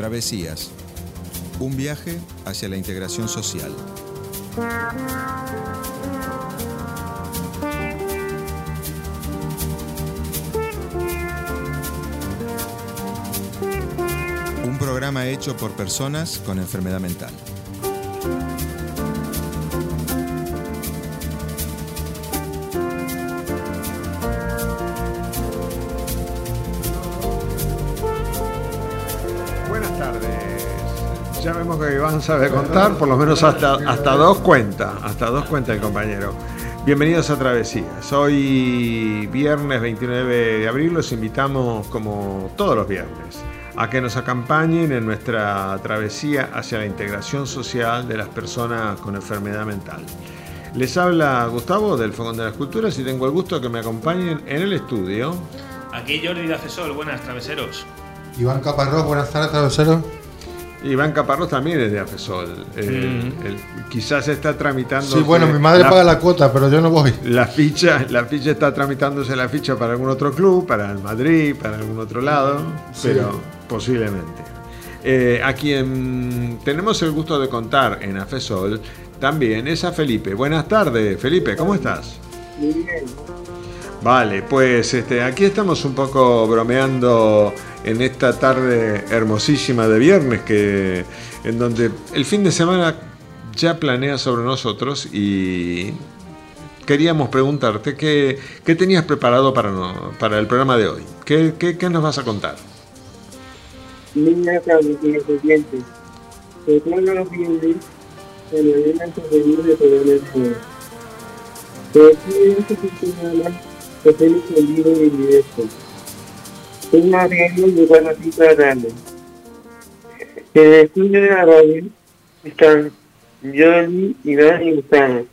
Travesías, un viaje hacia la integración social. Un programa hecho por personas con enfermedad mental. Buenas tardes. Ya vemos que Iván sabe contar, por lo menos hasta dos cuenta el compañero. Bienvenidos a Travesías. Hoy, viernes 29 de abril, los invitamos, como todos los viernes, a que nos acompañen en nuestra travesía hacia la integración social de las personas con enfermedad mental. Les habla Gustavo del Fogón de las Culturas y tengo el gusto de que me acompañen en el estudio. Aquí Jordi de Afesol, buenas traveseros. Iván Caparrós, buenas tardes traveseros. Iván Caparrós también es de Afesol. Quizás está tramitando. Sí, bueno, mi madre paga la cuota, pero yo no voy. La ficha está tramitándose la ficha para algún otro club, para el Madrid, para algún otro lado, sí. Pero posiblemente. A quien tenemos el gusto de contar en Afesol también es a Felipe. Buenas tardes, Felipe, ¿cómo estás? Muy bien. Vale, pues aquí estamos un poco bromeando en esta tarde hermosísima de viernes, en donde el fin de semana ya planea sobre nosotros, y queríamos preguntarte qué tenías preparado para el programa de hoy. ¿Qué nos vas a contar? Mira, Carlos, y los oyentes. Se trata los viernes de manera sostenible de programa de hoy. Pero aquí en este programa hacemos en vivo y en directo. Un arreglo de 4 a 5 de la tarde. En el estudio de la radio están Jordi, Iván y Gustavo.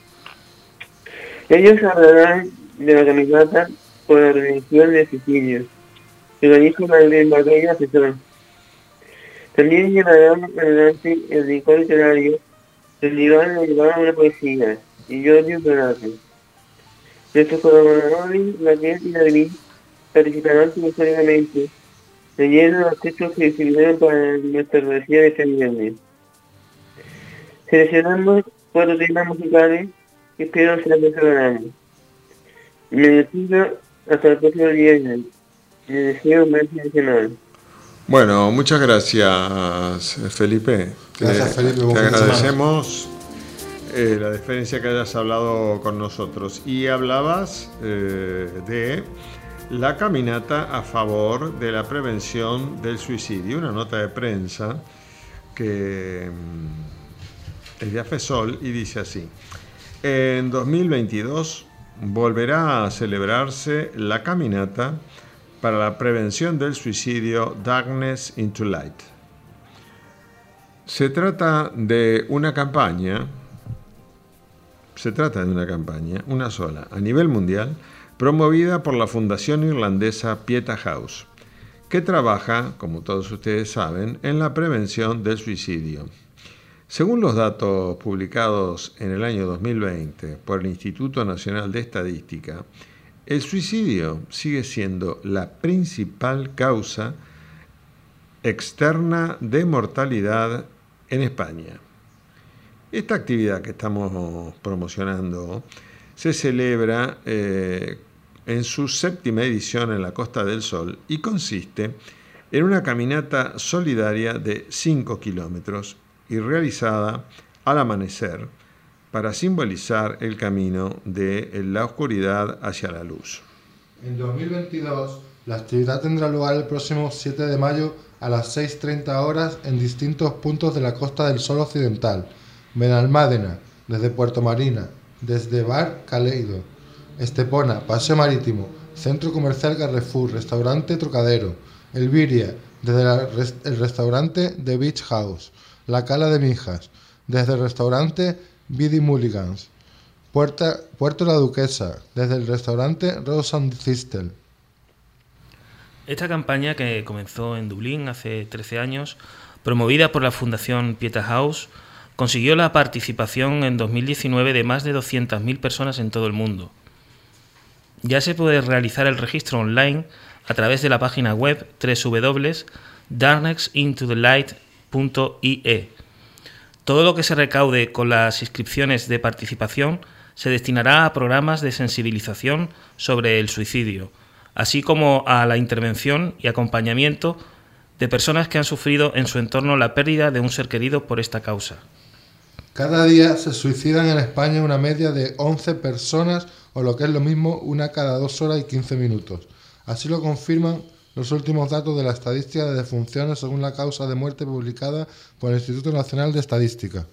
Ellos hablarán de la caminata por la prevención de suicidios que organiza Madrid Batalla Afesol. También llevarán adelante el rincón literario, donde Iván le llevará una poesía y Jordi un relato. Nuestros colaboradores, Raquel y David, participarán simultáneamente leyendo los textos que se utilizaron para nuestra travesía de este viernes. Seleccionamos 4 temas musicales que espero sean desagradables. Me despido hasta el próximo viernes. Me deseo un buen fin de semana. Bueno, muchas gracias, Felipe. Gracias, Felipe. Te agradecemos la deferencia que hayas hablado con nosotros. Y hablabas de la caminata a favor de la prevención del suicidio, una nota de prensa que es de Afesol y dice así: en 2022 volverá a celebrarse la caminata para la prevención del suicidio Darkness into Light. Se trata de una campaña, una sola, a nivel mundial, promovida por la fundación irlandesa Pieta House, que trabaja, como todos ustedes saben, en la prevención del suicidio. Según los datos publicados en el año 2020 por el Instituto Nacional de Estadística, el suicidio sigue siendo la principal causa externa de mortalidad en España. Esta actividad que estamos promocionando se celebra en su 7ª edición en la Costa del Sol y consiste en una caminata solidaria de 5 kilómetros y realizada al amanecer para simbolizar el camino de la oscuridad hacia la luz. En 2022, la actividad tendrá lugar el próximo 7 de mayo a las 6:30 horas en distintos puntos de la Costa del Sol Occidental: Benalmádena, desde Puerto Marina, desde Bar Caleido, Estepona, Paseo Marítimo, Centro Comercial Carrefour, Restaurante Trocadero, Elviria, desde el restaurante The Beach House, La Cala de Mijas, desde el restaurante Biddy Mulligans, Puerto La Duquesa, desde el restaurante Rose and Thistle. Esta campaña, que comenzó en Dublín hace 13 años, promovida por la Fundación Pieta House, consiguió la participación en 2019 de más de 200.000 personas en todo el mundo. Ya se puede realizar el registro online a través de la página web www darknessintothe.light.ie. Todo lo que se recaude con las inscripciones de participación se destinará a programas de sensibilización sobre el suicidio, así como a la intervención y acompañamiento de personas que han sufrido en su entorno la pérdida de un ser querido por esta causa. Cada día se suicidan en España una media de 11 personas, o lo que es lo mismo, una cada 2 horas y 15 minutos. Así lo confirman los últimos datos de la estadística de defunciones según la causa de muerte publicada por el Instituto Nacional de Estadística.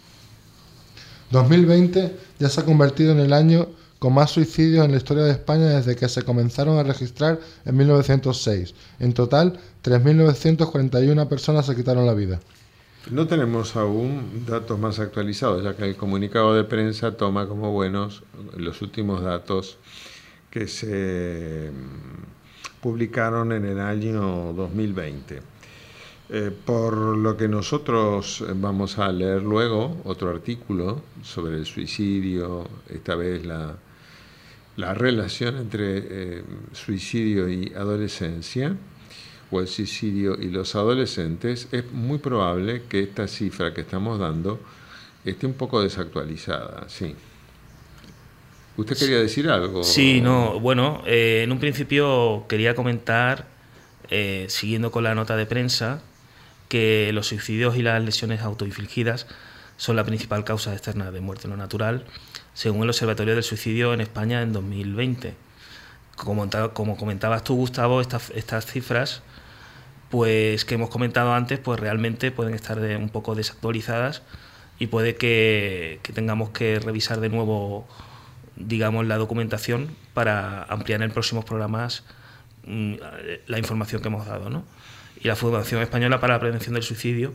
2020 ya se ha convertido en el año con más suicidios en la historia de España desde que se comenzaron a registrar en 1906. En total, 3.941 personas se quitaron la vida. No tenemos aún datos más actualizados, ya que el comunicado de prensa toma como buenos los últimos datos que se publicaron en el año 2020. Por lo que nosotros vamos a leer luego otro artículo sobre el suicidio, esta vez la relación entre suicidio y adolescencia, o el suicidio y los adolescentes. Es muy probable que esta cifra que estamos dando esté un poco desactualizada, sí. ¿Usted quería decir algo? Sí, no, bueno, en un principio quería comentar, siguiendo con la nota de prensa, que los suicidios y las lesiones autoinfligidas son la principal causa externa de muerte no natural, según el Observatorio del Suicidio en España en 2020. Como comentabas tú, Gustavo, estas cifras pues que hemos comentado antes, pues realmente pueden estar un poco desactualizadas y puede que tengamos que revisar de nuevo, digamos, la documentación para ampliar en próximos programas la información que hemos dado, ¿no? Y la Fundación Española para la Prevención del Suicidio,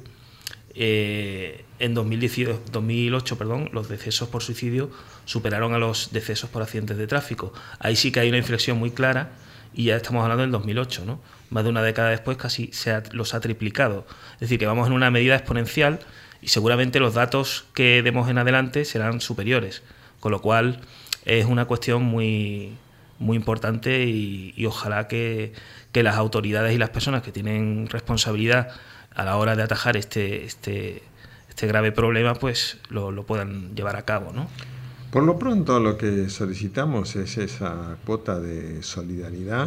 en 2008, los decesos por suicidio superaron a los decesos por accidentes de tráfico. Ahí sí que hay una inflexión muy clara y ya estamos hablando del 2008, ¿no? Más de una década después casi los ha triplicado. Es decir, que vamos en una medida exponencial y seguramente los datos que demos en adelante serán superiores, con lo cual es una cuestión muy, muy importante y ojalá que las autoridades y las personas que tienen responsabilidad a la hora de atajar este grave problema, pues lo puedan llevar a cabo, ¿no? Por lo pronto, lo que solicitamos es esa cuota de solidaridad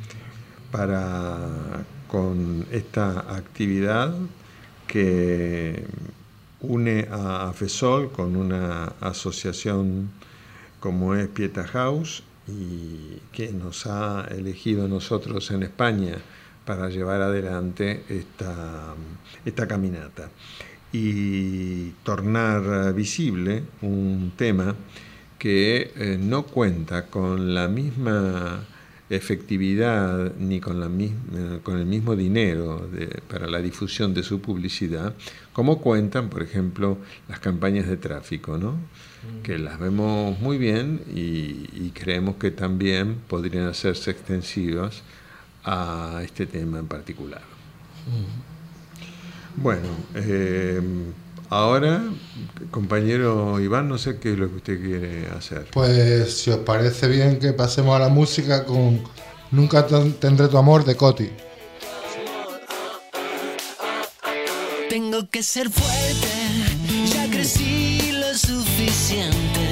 con esta actividad que une a AFESOL con una asociación como es Pieta House, y que nos ha elegido nosotros en España para llevar adelante esta caminata y tornar visible un tema que no cuenta con la misma efectividad ni con el mismo dinero para la difusión de su publicidad, como cuentan, por ejemplo, las campañas de tráfico, ¿no? Que las vemos muy bien y creemos que también podrían hacerse extensivas a este tema en particular. Bueno, ahora, compañero Iván, no sé qué es lo que usted quiere hacer. Pues si os parece bien que pasemos a la música con Nunca tendré tu amor de Coti. Tengo que ser fuerte, ya crecí lo suficiente.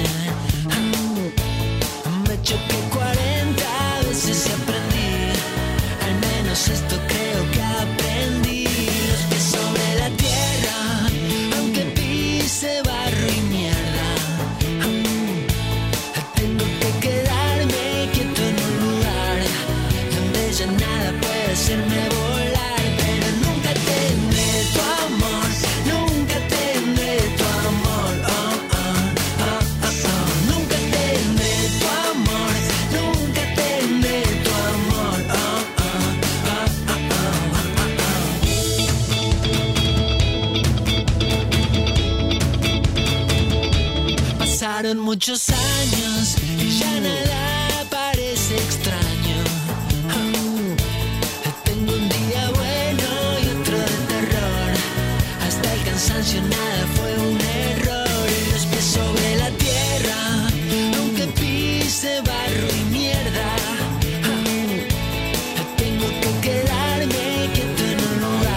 Me choqué 40 veces y aprendí, al menos esto creo que aprendí. Los pies sobre la tierra, aunque pise barro y mierda. Tengo que quedarme quieto en un lugar donde ya nada puede hacerme volar. Pero nunca tendré tu amor, nunca tendré tu amor. Nunca tendré tu amor, nunca tendré tu amor. Pasaron muchos años y ya nada parece extraño. Tengo un día bueno y otro de terror. Hasta el cansancio nada fue un error. Los pies sobre la tierra, aunque pise barro y mierda. Tengo que quedarme quieto en un lugar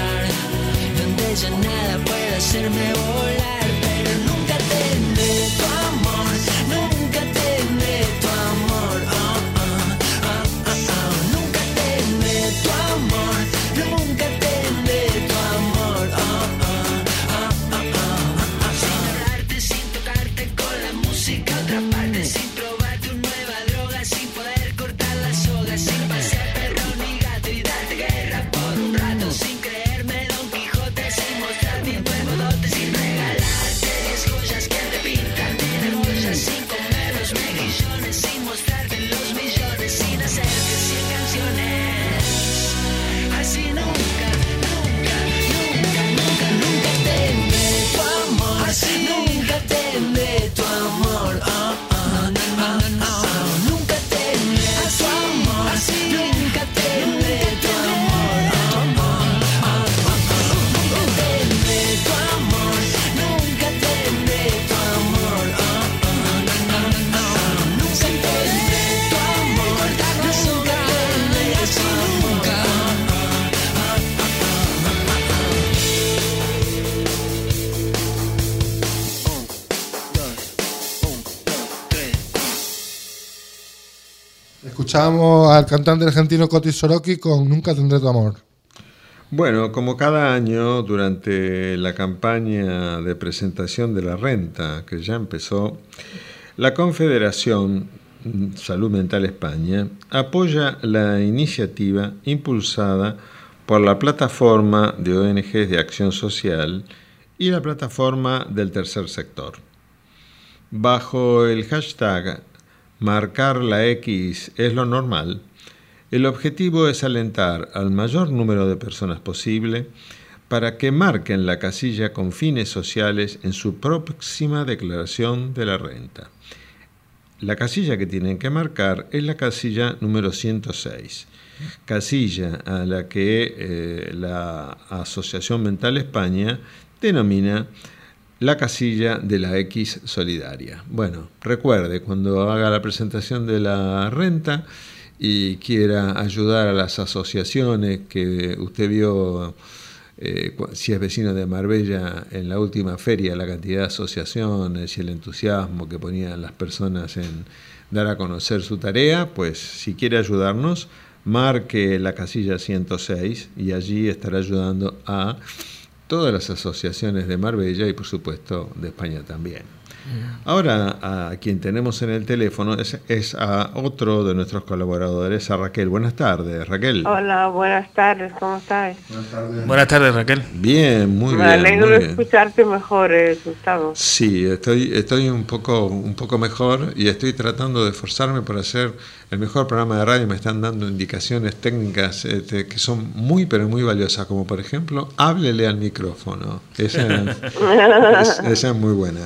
Escuchamos al cantante argentino Coti Soroki con Nunca tendré tu amor. Bueno, como cada año, durante la campaña de presentación de la renta, que ya empezó, la Confederación Salud Mental España apoya la iniciativa impulsada por la plataforma de ONGs de acción social y la plataforma del tercer sector. Bajo el hashtag Marcar la X es lo normal, el objetivo es alentar al mayor número de personas posible para que marquen la casilla con fines sociales en su próxima declaración de la renta. La casilla que tienen que marcar es la casilla número 106, casilla a la que la Asociación Mental España denomina la casilla de la X solidaria. Bueno, recuerde, cuando haga la presentación de la renta y quiera ayudar a las asociaciones que usted vio, si es vecino de Marbella, en la última feria, la cantidad de asociaciones y el entusiasmo que ponían las personas en dar a conocer su tarea, pues si quiere ayudarnos, marque la casilla 106 y allí estará ayudando a todas las asociaciones de Marbella y por supuesto de España también. Ahora a quien tenemos en el teléfono es a otro de nuestros colaboradores, a Raquel. Buenas tardes, Raquel. Hola, buenas tardes, ¿cómo estás? Buenas tardes, Raquel. Bien, muy bien. Me alegro muy de bien. escucharte mejor, Gustavo. Sí, estoy un poco mejor y estoy tratando de esforzarme por hacer el mejor programa de radio. Me están dando indicaciones técnicas que son muy, pero muy valiosas, como por ejemplo, háblele al micrófono. Esa es muy buena.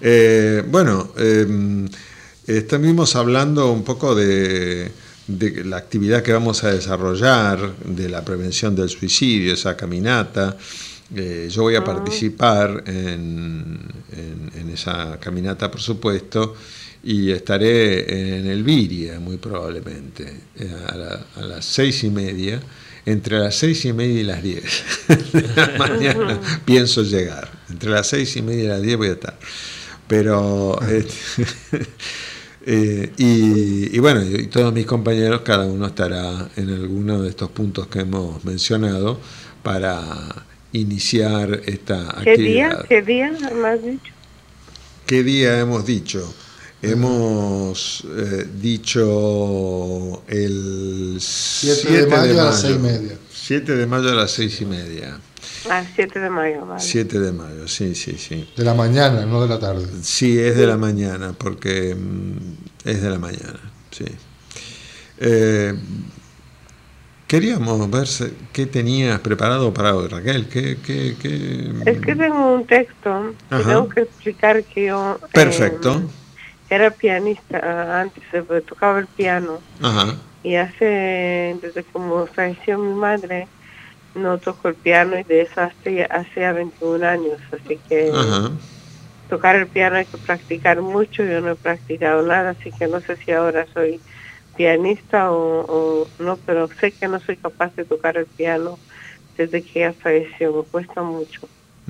Estuvimos hablando un poco de la actividad que vamos a desarrollar, de la prevención del suicidio, esa caminata. Yo voy a participar en esa caminata, por supuesto, y estaré en el Viria, muy probablemente, a las 6:30, entre las 6:30 y las 10 de la mañana pienso llegar. Entre las 6:30 y las 10 voy a estar. Pero y bueno, y todos mis compañeros, cada uno estará en alguno de estos puntos que hemos mencionado para iniciar esta actividad. ¿Qué día me has dicho? ¿Qué día hemos dicho? Hemos dicho el 7 de mayo a las 6:30. 7 de mayo a las 6:30. 7 de mayo, vale. 7 de mayo, sí. De la mañana, no de la tarde. Sí, es de la mañana, porque es de la mañana, sí. Queríamos ver qué tenías preparado para hoy, Raquel. Es que tengo un texto y tengo que explicar que yo Perfecto. Era pianista antes, tocaba el piano. Ajá. Y desde como falleció mi madre, no toco el piano y de eso hace 21 años, así que tocar el piano hay que practicar mucho. Yo no he practicado nada, así que no sé si ahora soy pianista o no, pero sé que no soy capaz de tocar el piano desde que ella falleció, me cuesta mucho.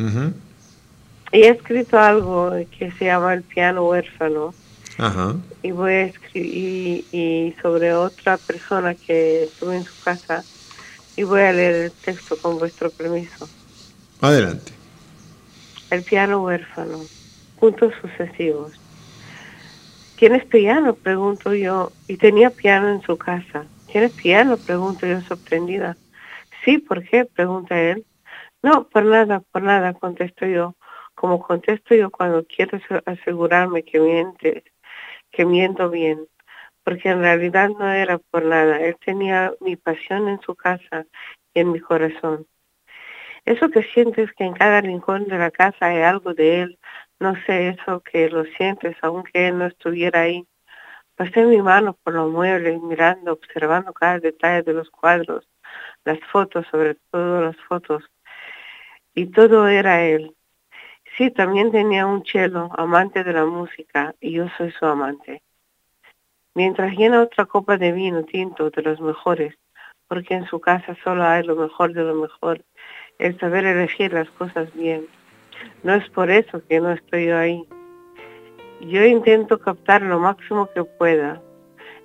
Y he escrito algo que se llama El piano huérfano. Y voy a escribir y sobre otra persona que estuve en su casa, y voy a leer el texto con vuestro permiso. Adelante. El piano huérfano. Puntos sucesivos. ¿Tienes piano?, pregunto yo. Y tenía piano en su casa. ¿Tienes piano?, pregunto yo sorprendida. Sí, ¿por qué?, pregunta él. No, por nada, contesto yo. Como contesto yo cuando quiero asegurarme que miento bien. Porque en realidad no era por nada. Él tenía mi pasión en su casa y en mi corazón. Eso que sientes que en cada rincón de la casa hay algo de él, no sé, eso que lo sientes aunque él no estuviera ahí. Pasé mi mano por los muebles, mirando, observando cada detalle de los cuadros, las fotos, sobre todo las fotos. Y todo era él. Sí, también tenía un cello, amante de la música, y yo soy su amante. Mientras llena otra copa de vino tinto de los mejores, porque en su casa solo hay lo mejor de lo mejor, el saber elegir las cosas bien. No es por eso que no estoy yo ahí. Yo intento captar lo máximo que pueda.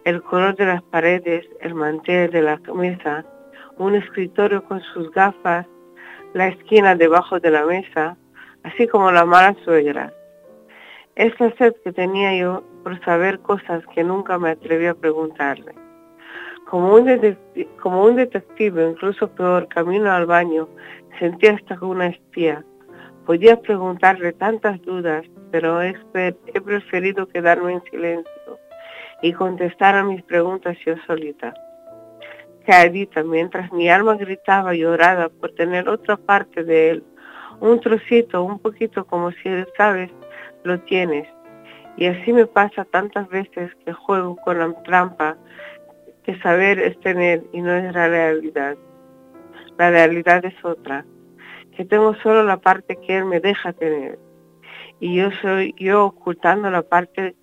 el color de las paredes, el mantel de la mesa, un escritorio con sus gafas, la esquina debajo de la mesa, así como la mala suegra. Esa sed que tenía yo por saber cosas que nunca me atreví a preguntarle. Como un detective, incluso peor, camino al baño, sentí hasta como una espía. Podía preguntarle tantas dudas, pero he preferido quedarme en silencio y contestar a mis preguntas yo solita. Calladita, mientras mi alma gritaba llorada por tener otra parte de él, un trocito, un poquito, como si, sabes, lo tienes. Y así me pasa tantas veces que juego con la trampa que saber es tener y no es la realidad. La realidad es otra, que tengo solo la parte que él me deja tener. Y yo soy yo ocultando la parte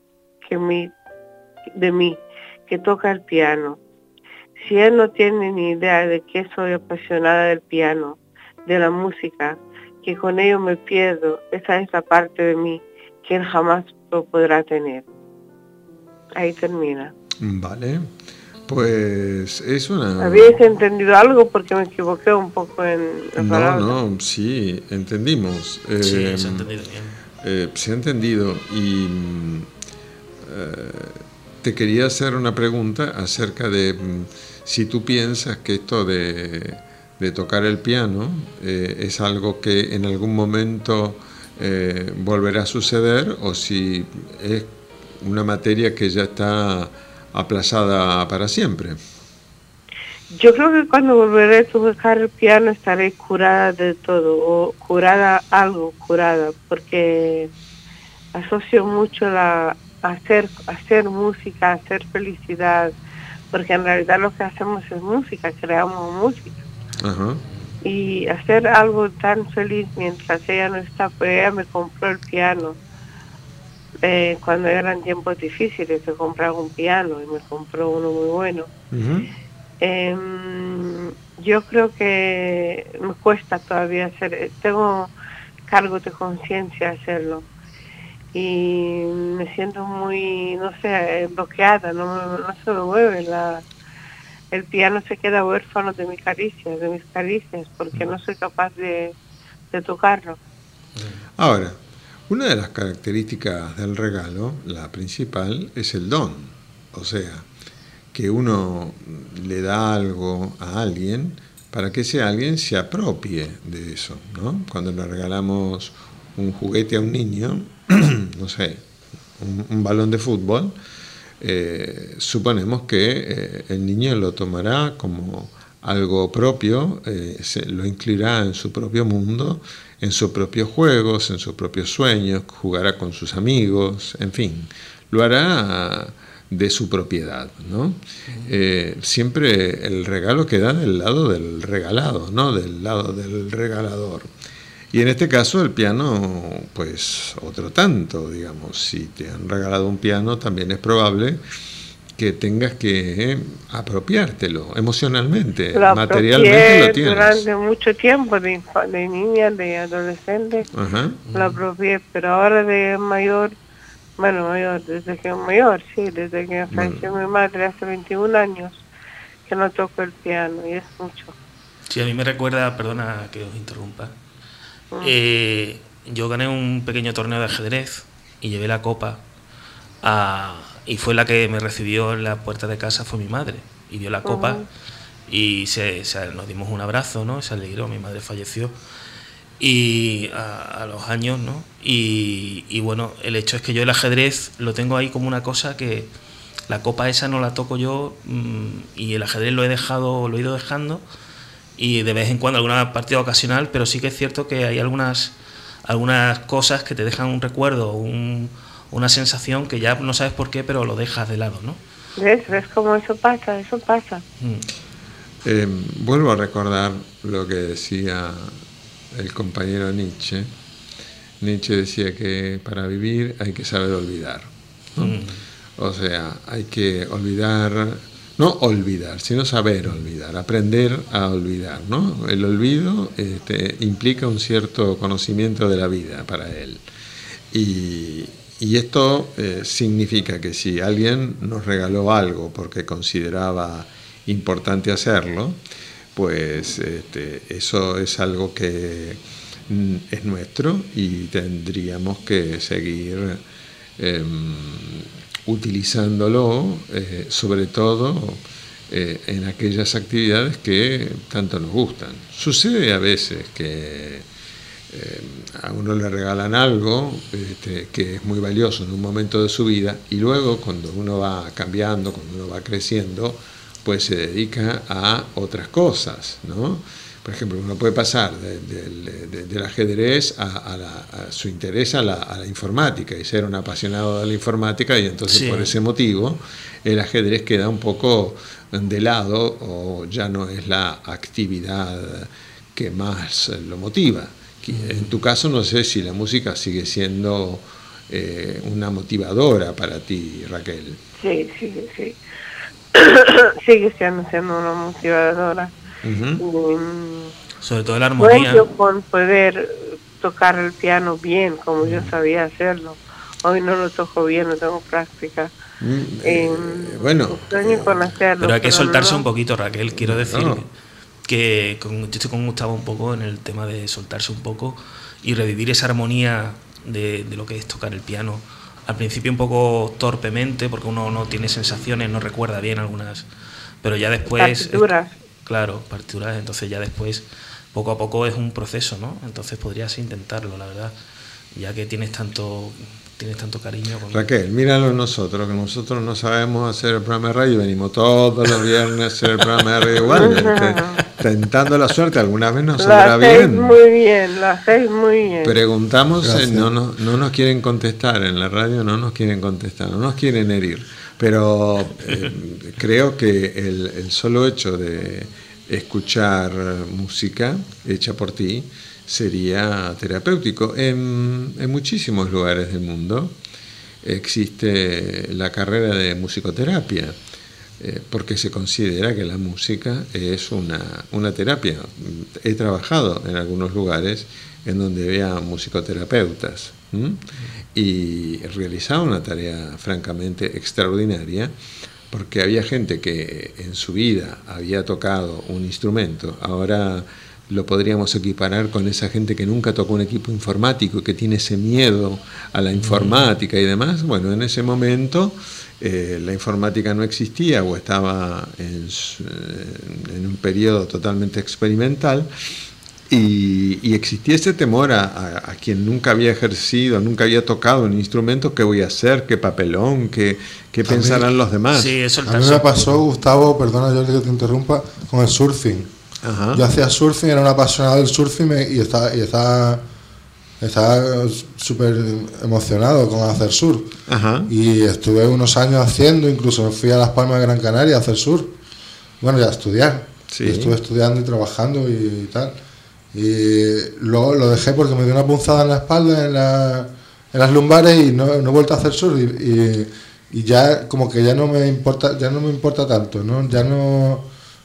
de mí, que toca el piano. Si él no tiene ni idea de que soy apasionada del piano, de la música, que con ello me pierdo, esa es la parte de mí que él jamás lo podrá tener. Ahí termina. Vale, pues es una... ¿Habías entendido algo? Porque me equivoqué un poco en la palabra. No, sí, entendimos. Sí, se ha entendido bien. Se ha entendido y te quería hacer una pregunta acerca de si tú piensas que esto de tocar el piano es algo que en algún momento volverá a suceder o si es una materia que ya está aplazada para siempre. Yo creo que cuando volveré a tocar el piano estaré curada de todo, o curada, porque asocio mucho hacer música, hacer felicidad, porque en realidad lo que hacemos es música, creamos música. Ajá. Y hacer algo tan feliz mientras ella no está, pues ella me compró el piano. Cuando eran tiempos difíciles se compraba un piano y me compró uno muy bueno. Uh-huh. Yo creo que me cuesta todavía tengo cargo de conciencia hacerlo y me siento muy, no sé, bloqueada, no se me mueve, el piano se queda huérfano de mis caricias, porque no soy capaz de tocarlo. Ahora, una de las características del regalo, la principal, es el don. O sea, que uno le da algo a alguien para que ese alguien se apropie de eso, ¿no? Cuando le regalamos un juguete a un niño, no sé, un balón de fútbol, suponemos que el niño lo tomará como algo propio, lo incluirá en su propio mundo, en sus propios juegos, en sus propios sueños, jugará con sus amigos, en fin, lo hará de su propiedad, ¿no? Siempre el regalo queda del lado del regalado, no del lado del regalador. Y en este caso el piano, pues otro tanto, digamos, si te han regalado un piano también es probable que tengas que apropiártelo emocionalmente, materialmente lo tienes. Durante mucho tiempo, de niña, de adolescente, lo apropié, pero ahora de mayor, desde que falleció mi madre hace 21 años que no toco el piano y es mucho. Sí, a mí me recuerda, perdona que os interrumpa, yo gané un pequeño torneo de ajedrez y llevé la copa y fue la que me recibió en la puerta de casa, fue mi madre, y dio la copa y nos dimos un abrazo, ¿no? Se alegró, mi madre falleció y a los años, ¿no? Y bueno, el hecho es que yo el ajedrez lo tengo ahí como una cosa que la copa esa no la toco yo, y el ajedrez lo he ido dejando, y de vez en cuando alguna partida ocasional, pero sí que es cierto que hay algunas cosas que te dejan un recuerdo, una sensación que ya no sabes por qué, pero lo dejas de lado, ¿no? ¿Ves cómo eso pasa? Vuelvo a recordar lo que decía el compañero Nietzsche. Nietzsche decía que para vivir hay que saber olvidar, ¿no? O sea, hay que olvidar, no olvidar, sino saber olvidar, aprender a olvidar, ¿no? El olvido implica un cierto conocimiento de la vida para él. Y Y esto significa que si alguien nos regaló algo porque consideraba importante hacerlo, pues eso es algo que es nuestro y tendríamos que seguir utilizándolo, sobre todo en aquellas actividades que tanto nos gustan. Sucede a veces que a uno le regalan algo que es muy valioso en un momento de su vida, y luego cuando uno va cambiando, cuando uno va creciendo, pues se dedica a otras cosas, ¿no? Por ejemplo, uno puede pasar del ajedrez a su interés a la informática y ser un apasionado de la informática, y entonces Sí. por ese motivo el ajedrez queda un poco de lado o ya no es la actividad que más lo motiva. En tu caso no sé si la música sigue siendo una motivadora para ti, Raquel. Sí. Sigue siendo una motivadora. Uh-huh. Sobre todo la No armonía. es yo con poder tocar el piano bien como yo sabía hacerlo. Hoy no lo toco bien, no tengo práctica. Bueno, Sueño con hacerlo. Pero hay que soltarse no. un poquito, Raquel. Quiero decir No. que yo estoy con Gustavo un poco en el tema de soltarse un poco y revivir esa armonía de lo que es tocar el piano. Al principio un poco torpemente, porque uno no tiene sensaciones, no recuerda bien algunas, pero ya después... Partituras. Claro, partituras, entonces ya después, poco a poco es un proceso, ¿no? Entonces podrías intentarlo, la verdad, ya que tienes tanto cariño con... Raquel, míralo nosotros, que nosotros no sabemos hacer el programa de radio, venimos todos los viernes a hacer el programa de radio igualmente, tentando la suerte, alguna vez nos Lo saldrá hacéis bien. muy bien, lo hacéis muy bien. Preguntamos, Gracias. no nos quieren contestar en la radio, no nos quieren contestar, no nos quieren herir, pero creo que el solo hecho de escuchar música hecha por ti sería terapéutico. En muchísimos lugares del mundo existe la carrera de musicoterapia, porque se considera que la música es una terapia. He trabajado en algunos lugares en donde había musicoterapeutas y realizaba una tarea francamente extraordinaria, porque había gente que en su vida había tocado un instrumento. Ahora lo podríamos equiparar con esa gente que nunca tocó un equipo informático y que tiene ese miedo a la informática y demás. Bueno, en ese momento la informática no existía o estaba en un periodo totalmente experimental, y existía ese temor a quien nunca había ejercido, nunca había tocado un instrumento. ¿Qué voy a hacer? ¿Qué papelón? ¿Qué pensarán los demás? Sí, es A mí soltarse. me pasó, Gustavo, perdona yo que te interrumpa, con el surfing. Ajá. Yo hacía surfing, era un apasionado del surfing y estaba súper emocionado con hacer surf. Ajá. Y estuve unos años haciendo, incluso me fui a Las Palmas de Gran Canaria a hacer surf. Bueno, ya a estudiar. Sí. Y estuve estudiando y trabajando y tal. Y luego lo dejé porque me dio una punzada en la espalda, en las lumbares, y no he vuelto a hacer surf. Y ya como que ya no me importa tanto, ¿no? Ya no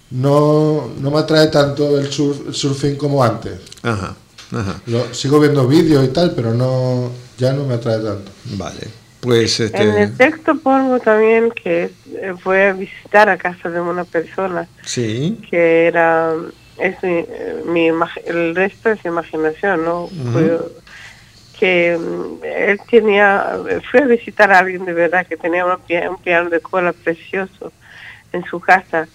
me atrae tanto el surfing como antes. Ajá. Sigo viendo vídeos y tal, pero ya no me atrae tanto. Vale. Pues En el texto pongo también que fue a visitar a casa de una persona sí. que era... el resto es imaginación, ¿no? Uh-huh. Que él fue a visitar a alguien de verdad que tenía un piano de cola precioso en su casa,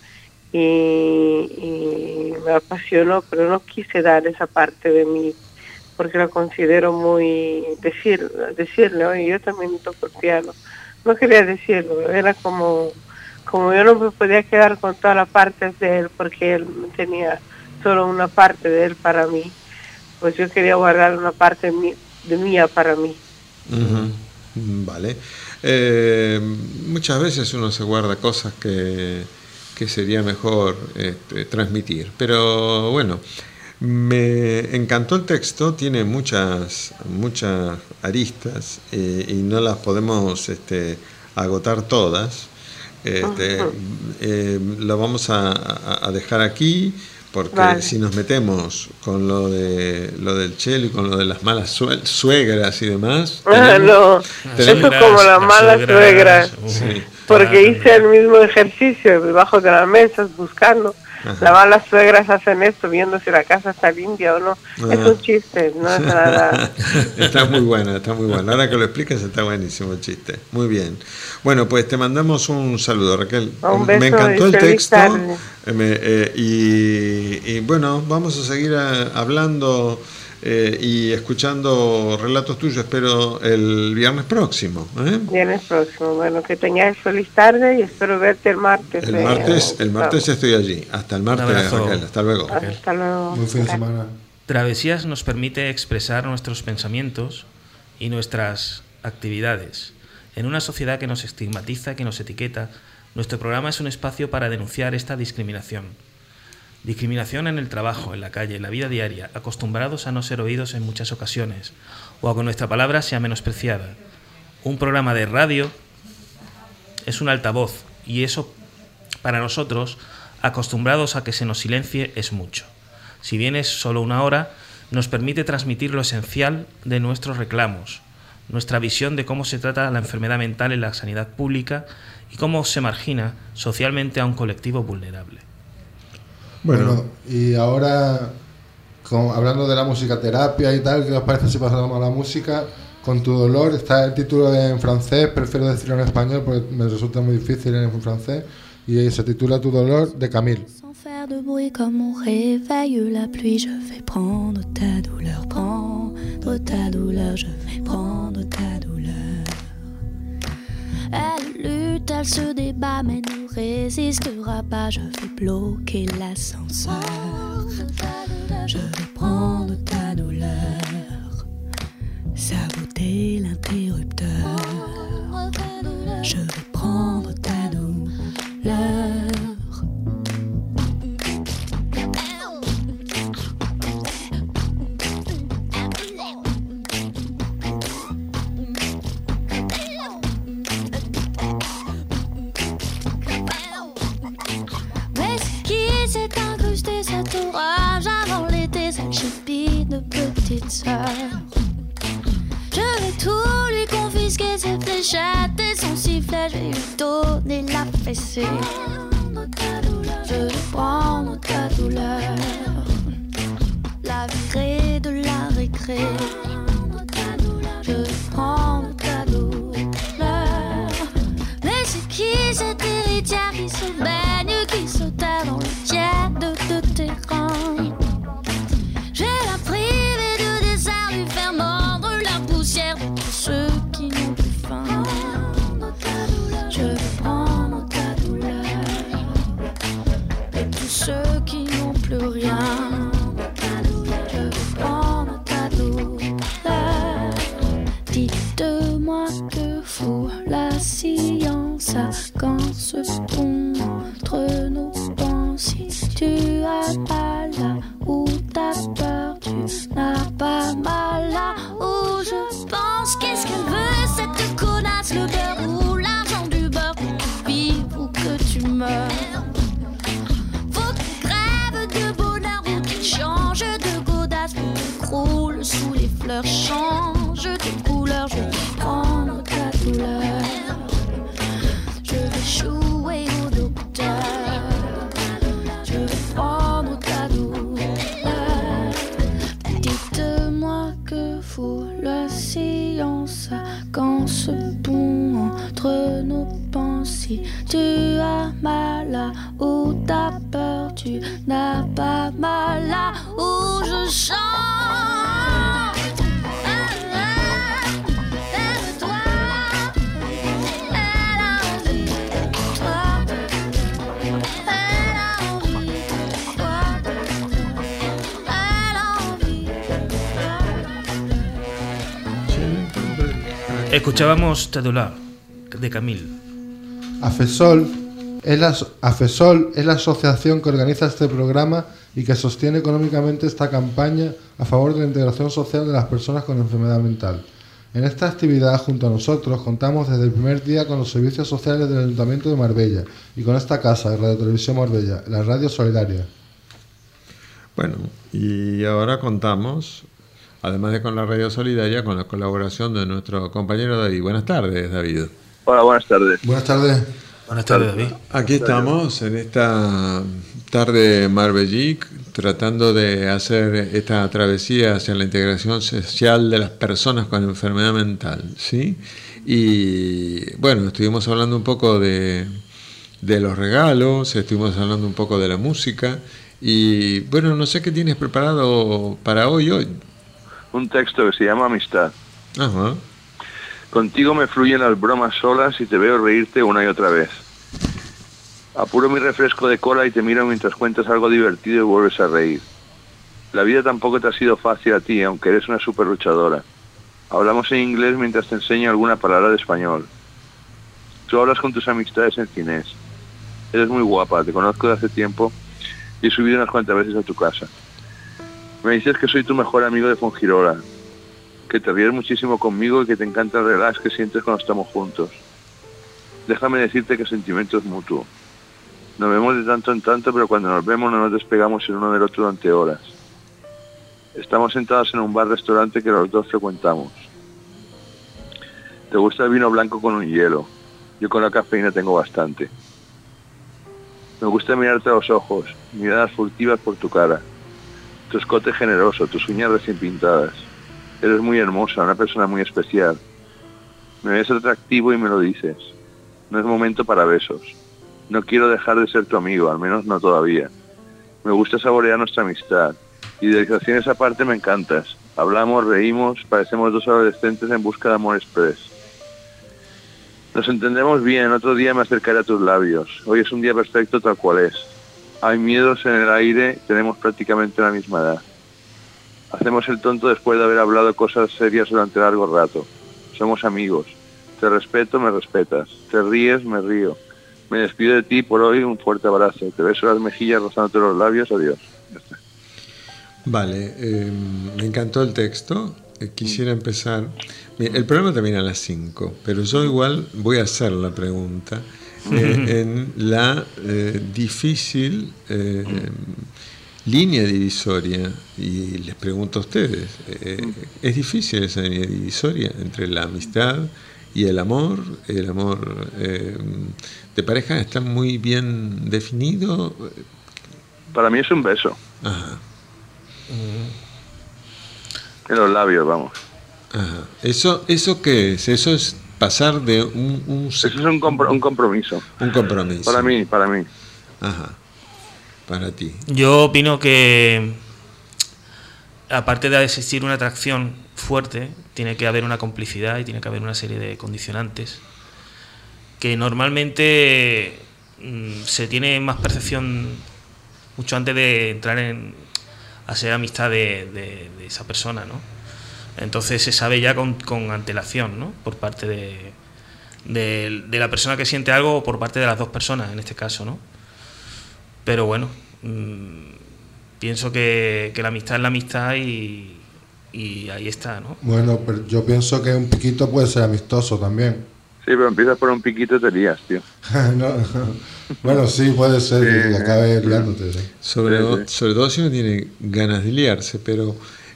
y me apasionó, pero no quise dar esa parte de mí porque lo considero muy... decirle, oye, yo también toco el piano. No quería decirlo, era como yo no me podía quedar con todas las partes de él porque él tenía solo una parte de él para mí, pues yo quería guardar una parte de mía para mí. Uh-huh. Vale. Muchas veces uno se guarda cosas que sería mejor transmitir, pero bueno, me encantó el texto, tiene muchas aristas y no las podemos agotar todas. Lo vamos a dejar aquí. porque Vale. si nos metemos con lo del Chelo y con lo de las malas suegras y demás, No, eso es como la mala suegra. Sí. Porque hice el mismo ejercicio debajo de las mesas buscando. Ajá. Las malas suegras hacen esto viendo si la casa está limpia o no. Es un chiste, no es nada. Está muy bueno, está muy bueno. Ahora que lo explicas está buenísimo el chiste. Muy bien. Bueno, pues te mandamos un saludo, Raquel. Un beso Me encantó y el feliz texto. tarde. Y bueno, vamos a seguir hablando y escuchando relatos tuyos, espero el viernes próximo. Viernes próximo. Bueno, que tengáis feliz tarde y espero verte el martes. El martes estoy allí. Hasta el martes, Raquel. Hasta luego. Hasta luego. Buen fin de semana. Travesías nos permite expresar nuestros pensamientos y nuestras actividades. En una sociedad que nos estigmatiza, que nos etiqueta, nuestro programa es un espacio para denunciar esta discriminación. Discriminación en el trabajo, en la calle, en la vida diaria, acostumbrados a no ser oídos en muchas ocasiones, o a que nuestra palabra sea menospreciada. Un programa de radio es un altavoz, y eso, para nosotros, acostumbrados a que se nos silencie, es mucho. Si bien es solo una hora, nos permite transmitir lo esencial de nuestros reclamos, nuestra visión de cómo se trata la enfermedad mental en la sanidad pública y cómo se margina socialmente a un colectivo vulnerable. Bueno, y ahora, hablando de la musicaterapia y tal, ¿qué os parece si pasamos a la música? Con tu dolor, está el título en francés, prefiero decirlo en español porque me resulta muy difícil en francés, y se titula Tu dolor, de Camille. Sans faire de bruit comme on réveille la pluie, je vais prendre ta douleur, je vais prendre ta douleur. Elle lutte, elle se débat, mais ne résistera pas. Je vais bloquer l'ascenseur. Je vais prendre ta douleur, saboter l'interrupteur. Je vais prendre ta douleur. Cet orage avant l'été, cette chépie de petite sœur. Je vais tout lui confisquer, ses fléchettes et son sifflet. Je vais lui donner la fessée. Je vais prendre ta douleur, la virer de la récré. Je vais prendre ta douleur. Mais c'est qui cette héritière qui se baigne, qui se terre dans le tiède de tes reins? Je vais la priver de dessert, lui faire mordre la poussière de tous ceux qui n'ont plus faim. Je vais prendre ta douleur de tous ceux qui n'ont plus rien. Je vais prendre ta douleur. Dites-moi que fout la science quand se pond entre nos pensées. Tu as mal là où t'as peur, tu n'as pas mal là où je pense. Qu'est-ce qu'elle veut cette connasse, le beurre ou l'argent du beurre, pour que tu vives ou que tu meurs? Faut qu'il crève de bonheur ou qu'il change de godasse, pour qu'il croule sous les fleurs, change de couleur. Je vais prendre ta douleur, je vais jouer au docteur. Je vais prendre ta douleur. Dites-moi que fout la science quand se pond entre nos pensées. Tu as mal là où t'as peur, tu n'as pas mal là où je chante. Escuchábamos Ta douleur, de Camille. AFESOL es la asociación que organiza este programa y que sostiene económicamente esta campaña a favor de la integración social de las personas con enfermedad mental. En esta actividad, junto a nosotros, contamos desde el primer día con los servicios sociales del Ayuntamiento de Marbella y con esta casa de Radio Televisión Marbella, la Radio Solidaria. Bueno, y ahora contamos, además de con la Radio Solidaria, con la colaboración de nuestro compañero David. Buenas tardes, David. Hola, buenas tardes. Buenas tardes. Buenas tardes, David. Aquí estamos en esta tarde Marbellic, tratando de hacer esta travesía hacia la integración social de las personas con enfermedad mental, ¿sí? Y bueno, estuvimos hablando un poco de los regalos, estuvimos hablando un poco de la música, y bueno, no sé qué tienes preparado para hoy. Un texto que se llama Amistad. Ajá. Contigo me fluyen las bromas solas y te veo reírte una y otra vez. Apuro mi refresco de cola y te miro mientras cuentas algo divertido y vuelves a reír. La vida tampoco te ha sido fácil a ti, aunque eres una super luchadora. Hablamos en inglés mientras te enseño alguna palabra de español. Tú hablas con tus amistades en finés. Eres muy guapa, te conozco de hace tiempo y he subido unas cuantas veces a tu casa. Me dices que soy tu mejor amigo de Fongirola, que te ríes muchísimo conmigo y que te encanta el relax que sientes cuando estamos juntos. Déjame decirte que el sentimiento es mutuo. Nos vemos de tanto en tanto, pero cuando nos vemos no nos despegamos el uno del otro durante horas. Estamos sentados en un bar-restaurante que los dos frecuentamos. Te gusta el vino blanco con un hielo. Yo con la cafeína tengo bastante. Me gusta mirarte a los ojos, miradas furtivas por tu cara. Tu escote generoso, tus uñas recién pintadas. Eres muy hermosa, una persona muy especial. Me ves atractivo y me lo dices. No es momento para besos. No quiero dejar de ser tu amigo, al menos no todavía. Me gusta saborear nuestra amistad. Y de dedicaciones aparte me encantas. Hablamos, reímos, parecemos dos adolescentes en busca de amor express. Nos entendemos bien, otro día me acercaré a tus labios. Hoy es un día perfecto tal cual es. Hay miedos en el aire, tenemos prácticamente la misma edad. Hacemos el tonto después de haber hablado cosas serias durante largo rato. Somos amigos. Te respeto, me respetas. Te ríes, me río. Me despido de ti por hoy, un fuerte abrazo. Te beso las mejillas rozándote los labios, adiós. Ya está. Vale, me encantó el texto. Quisiera empezar. Mira, el programa termina a las 5, pero yo igual voy a hacer la pregunta en la difícil línea divisoria, y les pregunto a ustedes, ¿es difícil esa línea divisoria entre la amistad y el amor? ¿El amor de pareja está muy bien definido? Para mí es un beso. Ajá. En los labios, vamos. Ajá. ¿Eso qué es? Eso es pasar de un Eso es un compromiso. Un compromiso. Para mí. Ajá. Para ti. Yo opino que, aparte de existir una atracción fuerte, tiene que haber una complicidad y tiene que haber una serie de condicionantes que normalmente se tiene más percepción mucho antes de entrar a ser amistad de esa persona, ¿no? Entonces se sabe ya con antelación, ¿no? Por parte de la persona que siente algo o por parte de las dos personas, en este caso, ¿no? Pero bueno, pienso que la amistad es la amistad y ahí está, ¿no? Bueno, pero yo pienso que un piquito puede ser amistoso también. Sí, pero empiezas por un piquito y te lías, tío. No. Bueno, sí, puede ser que acabe liándote. ¿Sí? Sobre todo si uno tiene ganas de liarse, pero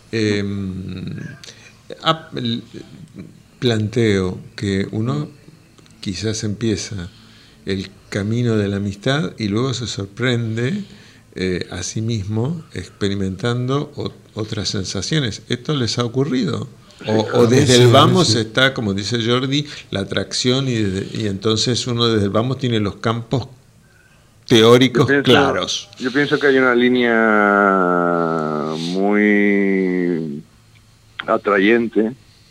planteo que uno quizás empieza el camino de la amistad y luego se sorprende a sí mismo experimentando otras sensaciones. ¿Esto les ha ocurrido? O desde el vamos está, como dice Jordi, la atracción y entonces uno desde el vamos tiene los campos teóricos claros. Yo pienso que hay una línea muy atrayente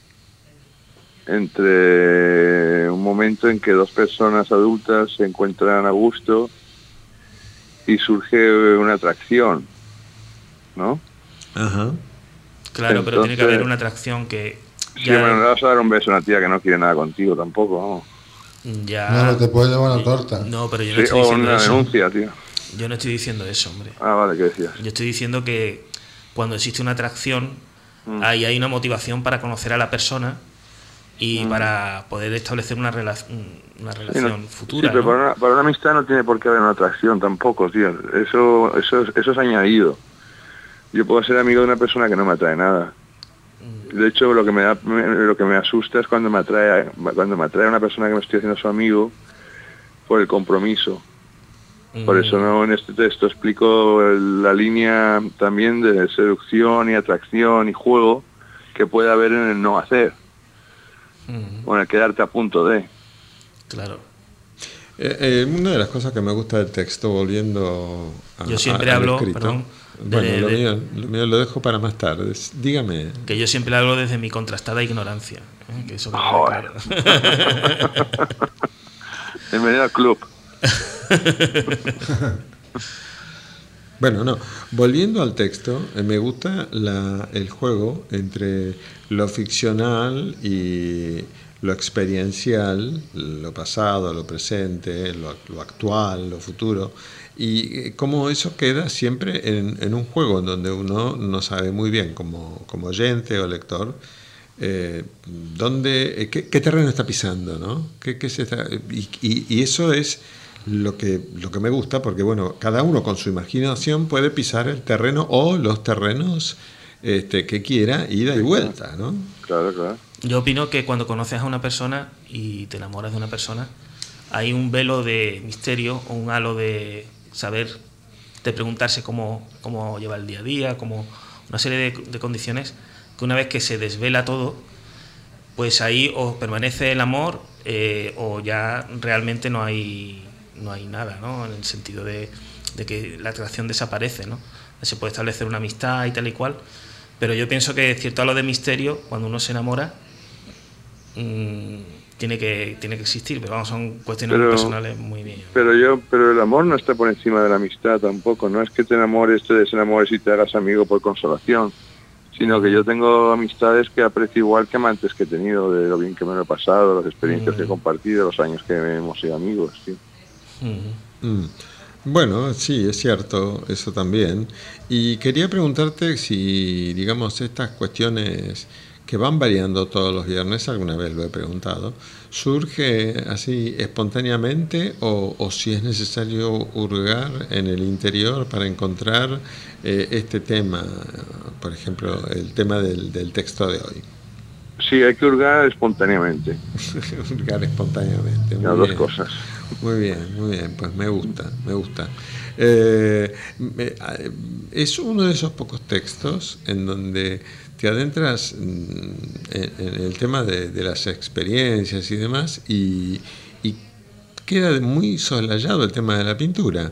entre un momento en que dos personas adultas se encuentran a gusto y surge una atracción, ¿no? Ajá. Claro, Entonces, pero tiene que haber una atracción que... Sí, bueno, no le vas a dar un beso a una tía que no quiere nada contigo tampoco, vamos. Ya... No, te puedes llevar una torta. No, pero yo no Sí, estoy o diciendo una eso. denuncia, tío. Yo no estoy diciendo eso, hombre. Ah, vale, ¿qué decías? Yo estoy diciendo que cuando existe una atracción, ahí hay una motivación para conocer a la persona y para poder establecer una relación futura. Sí, pero ¿no? para una amistad no tiene por qué haber una atracción tampoco, tío. Eso es añadido. Yo puedo ser amigo de una persona que no me atrae nada. De hecho, lo que me asusta es cuando me atrae una persona que me estoy haciendo su amigo por el compromiso. Por eso en este texto explico la línea también de seducción y atracción y juego que puede haber en el no hacer. O en el quedarte a punto de. Claro. Una de las cosas que me gusta del texto, volviendo Yo siempre al hablo, escrito, perdón, bueno, lo mío lo dejo para más tarde. Dígame. Que yo siempre hablo desde mi contrastada ignorancia. Que eso Joder. Bienvenido al club. Bueno, no. Volviendo al texto, me gusta el juego entre lo ficcional y lo experiencial, lo pasado, lo presente, lo actual, lo futuro, y cómo eso queda siempre en un juego en donde uno no sabe muy bien, como oyente o lector, qué terreno está pisando, ¿no? Y eso es lo que me gusta, porque bueno, cada uno con su imaginación puede pisar el terreno o los terrenos que quiera, ida y vuelta, ¿no? Claro. Yo opino que cuando conoces a una persona y te enamoras de una persona, hay un velo de misterio o un halo de saber, de preguntarse cómo lleva el día a día, como una serie de condiciones que una vez que se desvela todo, pues ahí o permanece el amor o ya realmente no hay nada, ¿no? En el sentido de que la atracción desaparece, ¿no? Se puede establecer una amistad y tal y cual, pero yo pienso que cierto halo de misterio, cuando uno se enamora, tiene que existir, pero vamos, son cuestiones muy personales muy bien. Pero el amor no está por encima de la amistad tampoco. No es que te enamores, te desenamores y te hagas amigo por consolación, sino que yo tengo amistades que aprecio igual que amantes que he tenido, de lo bien que me lo he pasado, las experiencias que he compartido, los años que hemos sido amigos, sí. Bueno, sí, es cierto, eso también. Y quería preguntarte si, digamos, estas cuestiones que van variando todos los viernes, alguna vez lo he preguntado, ¿surge así espontáneamente o si es necesario hurgar en el interior para encontrar este tema, por ejemplo, el tema del texto de hoy? Sí, hay que hurgar espontáneamente. Hurgar espontáneamente. Las dos cosas. Muy bien, pues me gusta. Es uno de esos pocos textos en donde te adentras en el tema de las experiencias y demás y queda muy soslayado el tema de la pintura.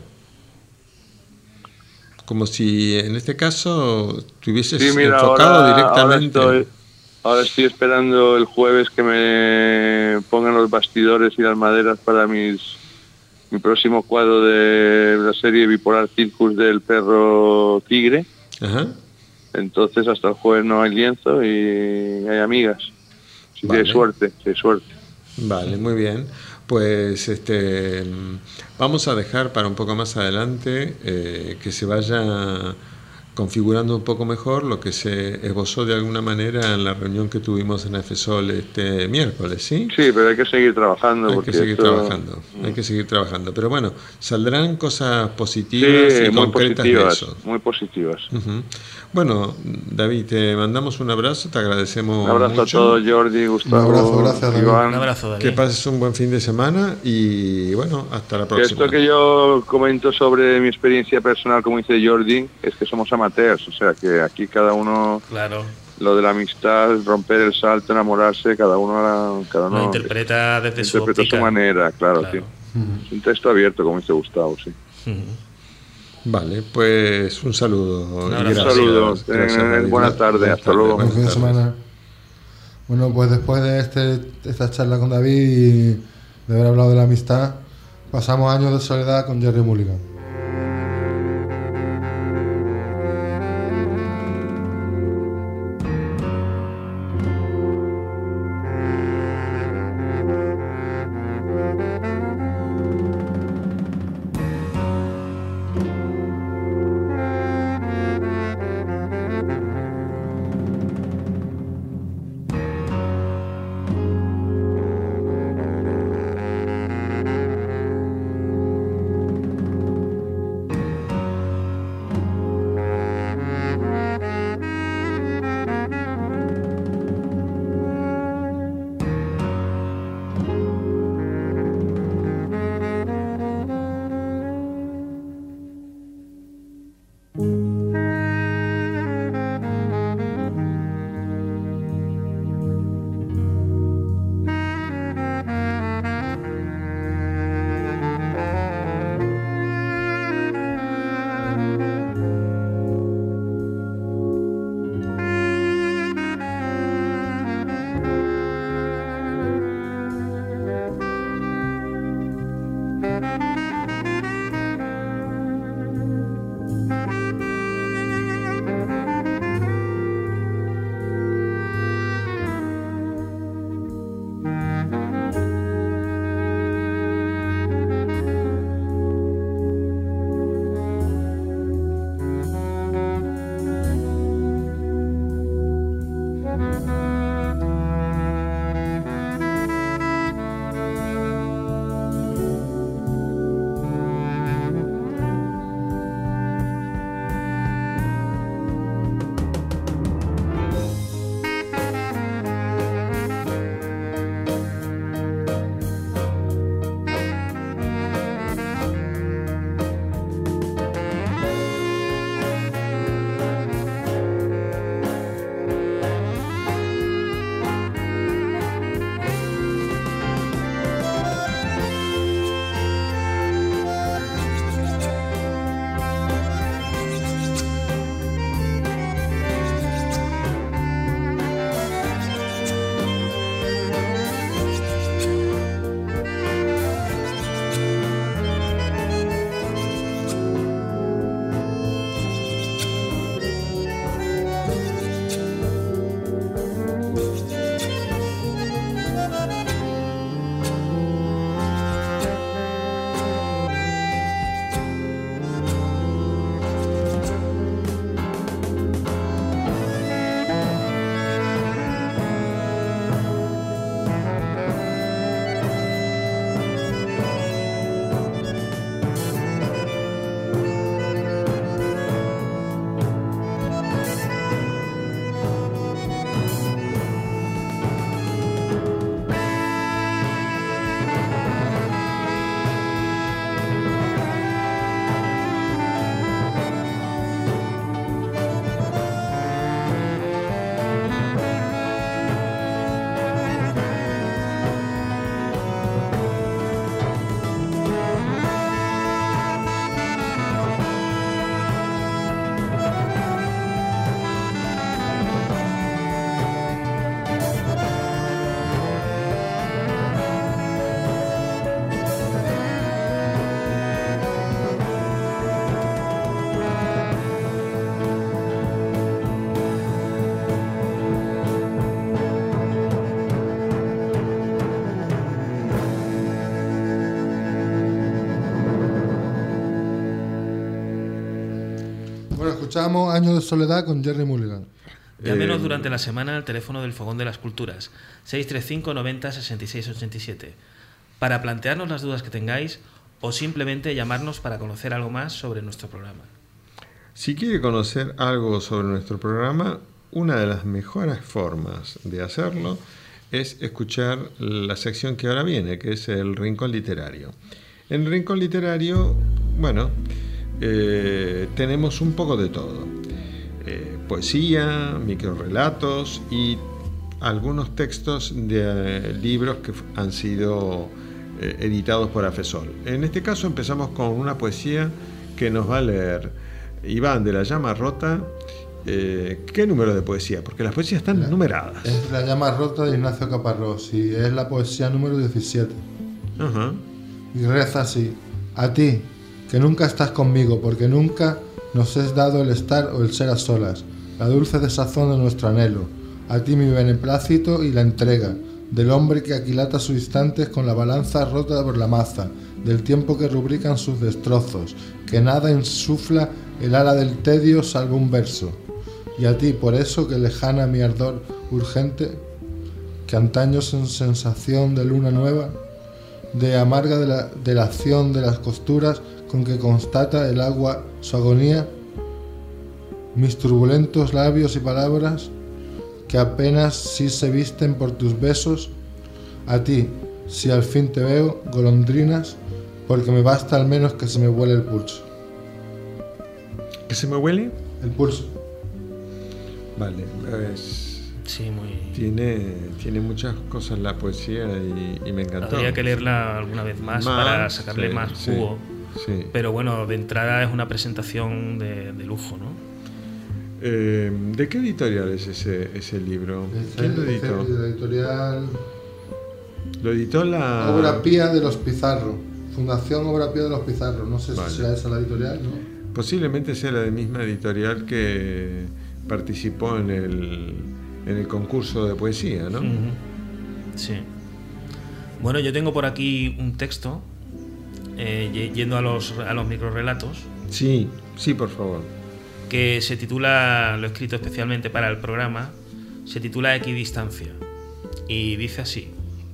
Como si en este caso te hubieses enfocado directamente. Ahora estoy esperando el jueves que me pongan los bastidores y las maderas para mi próximo cuadro de la serie Bipolar Circus del perro tigre. Ajá. Entonces hasta el jueves no hay lienzo y hay amigas. Si vale. hay suerte. Vale, muy bien. Pues vamos a dejar para un poco más adelante que se vaya configurando un poco mejor lo que se esbozó de alguna manera en la reunión que tuvimos en EFESOL este miércoles, ¿sí? Sí, pero hay que seguir trabajando. Hay que seguir trabajando. Pero bueno, saldrán cosas positivas y concretas de eso. Muy positivas. Uh-huh. Bueno, David, te mandamos un abrazo, te agradecemos mucho. Un abrazo a todos, Jordi, Gustavo, un abrazo, gracias, David. Iván. Un abrazo, David. Que pases un buen fin de semana y bueno, hasta la próxima. Esto que yo comento sobre mi experiencia personal, como dice Jordi, es que somos amateurs, o sea que aquí cada uno, claro, lo de la amistad, romper el salto, enamorarse, cada uno lo interpreta desde su óptica. Su manera, claro. Sí. Uh-huh. Es un texto abierto, como dice Gustavo, sí. Uh-huh. Vale, pues un saludo. Un saludo. Buenas tardes, hasta luego. Buen fin de semana. Bueno, pues después de esta charla con David y de haber hablado de la amistad, pasamos años de soledad con Jerry Mulligan. Escuchamos Años de Soledad con Jerry Mulligan. Llámenos durante la semana al teléfono del Fogón de las Culturas, 635 90 66 87, para plantearnos las dudas que tengáis o simplemente llamarnos para conocer algo más sobre nuestro programa. Si quiere conocer algo sobre nuestro programa, una de las mejores formas de hacerlo es escuchar la sección que ahora viene, que es el Rincón Literario. En el Rincón Literario, bueno, tenemos un poco de todo. Poesía, microrrelatos y algunos textos de libros que han sido editados por Afesol. En este caso empezamos con una poesía que nos va a leer Iván de la Llama Rota. ¿Qué número de poesía? Porque las poesías están numeradas. Es La Llama Rota de Ignacio Caparrós y es la poesía número 17. Ajá. Y reza así: a ti, que nunca estás conmigo, porque nunca nos es dado el estar o el ser a solas, la dulce desazón de nuestro anhelo. A ti mi beneplácito y la entrega del hombre que aquilata sus instantes con la balanza rota por la maza, del tiempo que rubrican sus destrozos, que nada insufla el ala del tedio salvo un verso. Y a ti, por eso, que lejana mi ardor urgente, que antaño sin sensación de luna nueva, de amarga de la acción de las costuras con que constata el agua su agonía, mis turbulentos labios y palabras, que apenas si se visten por tus besos, a ti, si al fin te veo, golondrinas, porque me basta al menos que se me huele el pulso. ¿Que se me huele? El pulso. Vale, sí, muy... Tiene muchas cosas la poesía y me encantó. Habría que leerla alguna vez más para sacarle más jugo. Sí. Pero bueno, de entrada es una presentación de lujo, ¿no? ¿De qué editorial es ese libro? ¿Quién lo editó? La editorial... Lo editó la... Obra Pía de los Pizarro. Fundación Obra Pía de los Pizarro. No sé si será esa la editorial, ¿no? Posiblemente sea la misma editorial que participó en el concurso de poesía, ¿no? Sí. Bueno, yo tengo por aquí un texto, yendo a los microrrelatos. Sí, por favor. Que se titula, lo he escrito especialmente para el programa, se titula Equidistancia. Y dice así: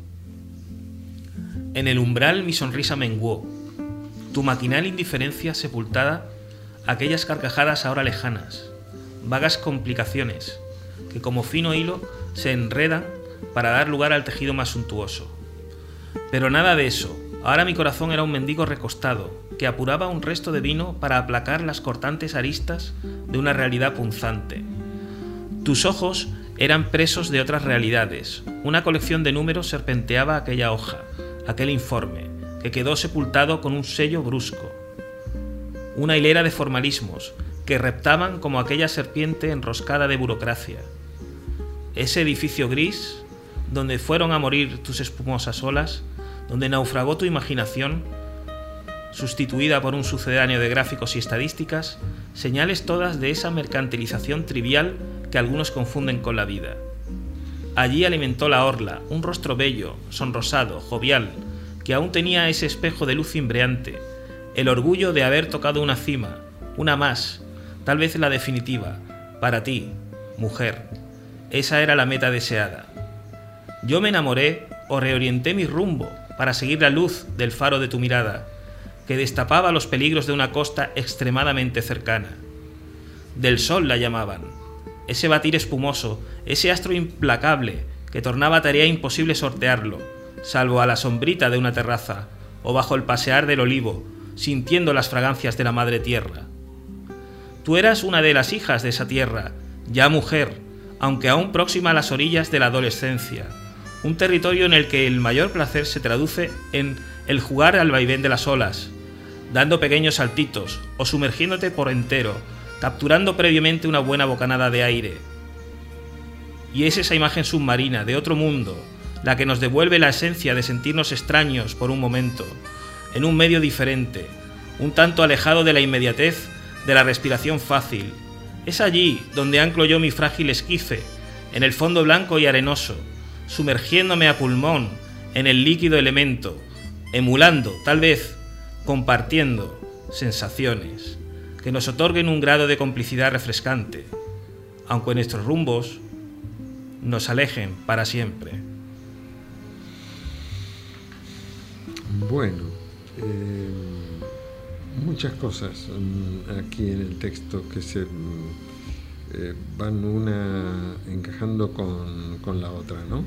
en el umbral mi sonrisa menguó, tu maquinal indiferencia sepultada, aquellas carcajadas ahora lejanas, vagas complicaciones, que como fino hilo se enredan para dar lugar al tejido más suntuoso. Pero nada de eso, ahora mi corazón era un mendigo recostado, que apuraba un resto de vino para aplacar las cortantes aristas de una realidad punzante. Tus ojos eran presos de otras realidades, una colección de números serpenteaba aquella hoja, aquel informe, que quedó sepultado con un sello brusco. Una hilera de formalismos, que reptaban como aquella serpiente enroscada de burocracia. Ese edificio gris, donde fueron a morir tus espumosas olas, donde naufragó tu imaginación, sustituida por un sucedáneo de gráficos y estadísticas, señales todas de esa mercantilización trivial que algunos confunden con la vida. Allí alimentó la orla, un rostro bello, sonrosado, jovial, que aún tenía ese espejo de luz cimbreante, el orgullo de haber tocado una cima, una más, tal vez la definitiva, para ti, mujer. Esa era la meta deseada. Yo me enamoré o reorienté mi rumbo para seguir la luz del faro de tu mirada, que destapaba los peligros de una costa extremadamente cercana. Del sol la llamaban, ese batir espumoso, ese astro implacable que tornaba tarea imposible sortearlo, salvo a la sombrita de una terraza o bajo el pasear del olivo, sintiendo las fragancias de la madre tierra. Tú eras una de las hijas de esa tierra, ya mujer, aunque aún próxima a las orillas de la adolescencia, un territorio en el que el mayor placer se traduce en el jugar al vaivén de las olas, dando pequeños saltitos o sumergiéndote por entero, capturando previamente una buena bocanada de aire. Y es esa imagen submarina de otro mundo la que nos devuelve la esencia de sentirnos extraños por un momento, en un medio diferente, un tanto alejado de la inmediatez de la respiración fácil. Es allí donde anclo yo mi frágil esquife, en el fondo blanco y arenoso, sumergiéndome a pulmón en el líquido elemento, emulando, tal vez, compartiendo sensaciones. que nos otorguen un grado de complicidad refrescante, aunque nuestros rumbos nos alejen para siempre. Bueno, muchas cosas aquí en el texto que se van una encajando con la otra, ¿no?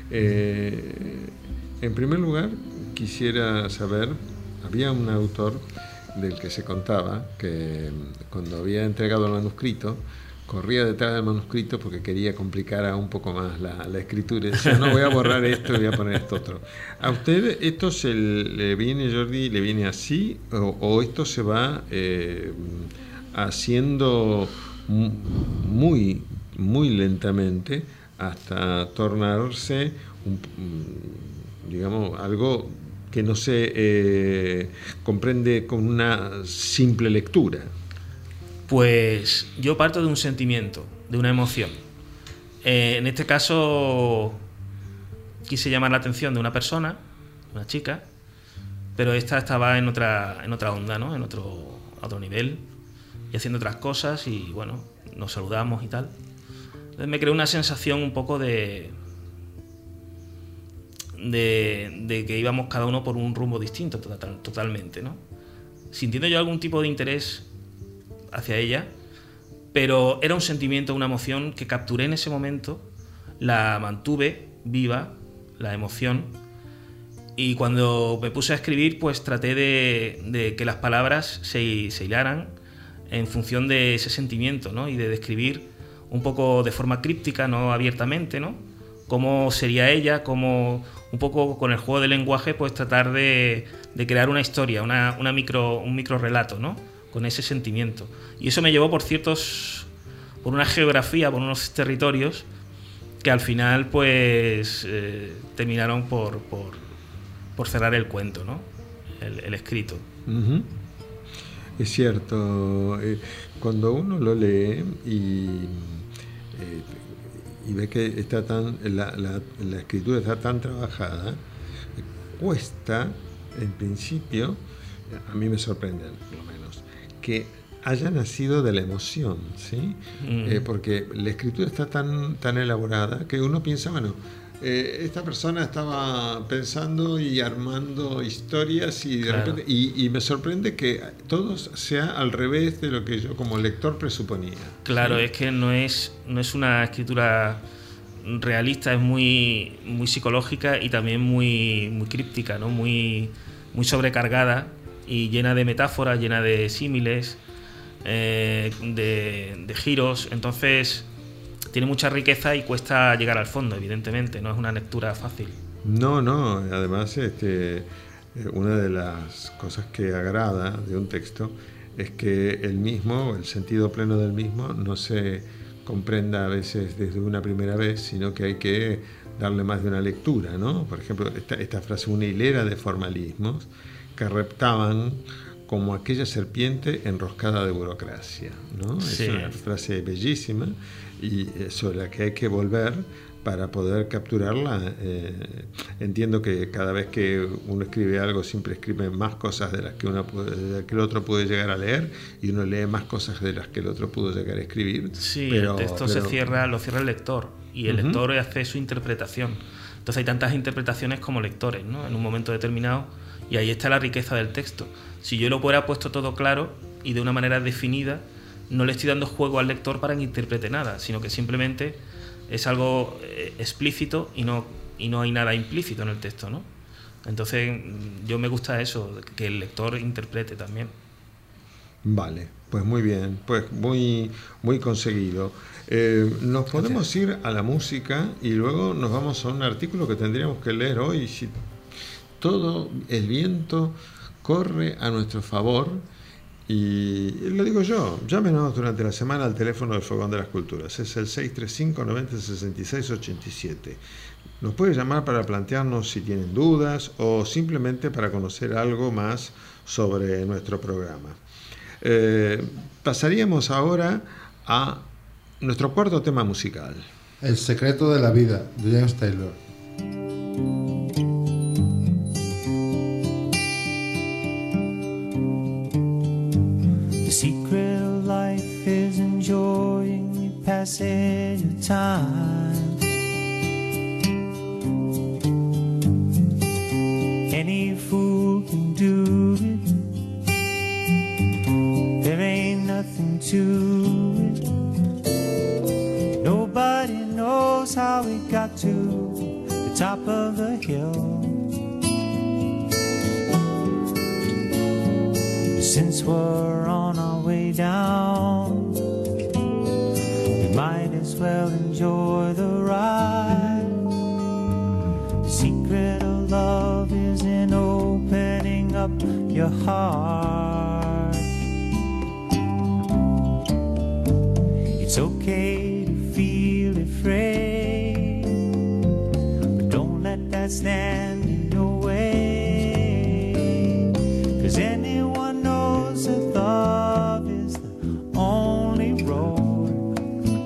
En primer lugar, quisiera saber, había un autor del que se contaba que cuando había entregado el manuscrito, corría detrás del manuscrito porque quería complicar un poco más la escritura. Decía, no, voy a borrar esto, voy a poner esto otro. ¿A usted esto le viene, Jordi, le viene así o esto se va haciendo muy, muy lentamente hasta tornarse, digamos, algo que no se comprende con una simple lectura? Pues yo parto de un sentimiento, de una emoción. En este caso quise llamar la atención de una persona, una chica, pero esta estaba en otra onda, ¿no? En otro nivel y haciendo otras cosas y bueno, nos saludamos y tal. Entonces me creó una sensación un poco de que íbamos cada uno por un rumbo distinto totalmente, ¿no? Sintiendo yo algún tipo de interés hacia ella, pero era un sentimiento, una emoción que capturé en ese momento, la mantuve viva, la emoción, y cuando me puse a escribir, pues traté de que las palabras se hilaran en función de ese sentimiento, ¿no? Y de describir un poco de forma críptica, no abiertamente, ¿no? Cómo sería ella, cómo un poco con el juego del lenguaje, pues tratar de crear una historia, un micro relato, ¿no? Con ese sentimiento. Y eso me llevó por una geografía, por unos territorios que al final pues terminaron por cerrar el cuento, ¿no? El escrito. Uh-huh. Es cierto, cuando uno lo lee y ve que está la escritura está tan trabajada, cuesta, en principio, a mí me sorprende por lo menos, que haya nacido de la emoción, ¿sí? Porque la escritura está tan elaborada que uno piensa, bueno, esta persona estaba pensando y armando historias y de repente, y me sorprende que todo sea al revés de lo que yo como lector presuponía. Claro, ¿sí? Es que no es una escritura realista, es muy, muy psicológica y también muy, muy críptica, ¿no? Muy sobrecargada y llena de metáforas, llena de símiles, de giros. Entonces tiene mucha riqueza y cuesta llegar al fondo, evidentemente, no es una lectura fácil. No, además una de las cosas que agrada de un texto es que el sentido pleno del mismo no se comprenda a veces desde una primera vez, sino que hay que darle más de una lectura, ¿no? Por ejemplo, esta frase, una hilera de formalismos que reptaban como aquella serpiente enroscada de burocracia, ¿no? Sí. Es una frase bellísima y sobre la que hay que volver para poder capturarla. Entiendo que cada vez que uno escribe algo siempre escribe más cosas de las que el otro puede llegar a leer y uno lee más cosas de las que el otro pudo llegar a escribir. Sí, pero el texto lo cierra el lector y el lector hace su interpretación. Entonces hay tantas interpretaciones como lectores, ¿no? En un momento determinado, y ahí está la riqueza del texto. Si yo lo hubiera puesto todo claro y de una manera definida, no le estoy dando juego al lector para que interprete nada, sino que simplemente es algo explícito y no hay nada implícito en el texto, ¿no? Entonces yo me gusta eso, que el lector interprete también. Vale, pues muy bien, pues muy, muy conseguido. Nos podemos ir a la música y luego nos vamos a un artículo que tendríamos que leer hoy. Si todo el viento corre a nuestro favor, y lo digo yo, llámenos durante la semana al teléfono del Fogón de las Culturas, es el 635 90 66 87. Nos puede llamar para plantearnos si tienen dudas o simplemente para conocer algo más sobre nuestro programa. Pasaríamos ahora a nuestro cuarto tema musical. El secreto de la vida, de James Taylor. The secret passage of time. Any fool can do it. There ain't nothing to it. Nobody knows how we got to the top of the hill. Since we're on our way down, we might as well enjoy the ride. The secret of love is in opening up your heart. It's okay to feel afraid, but don't let that stand in your way. 'Cause anyone knows that love is the only road.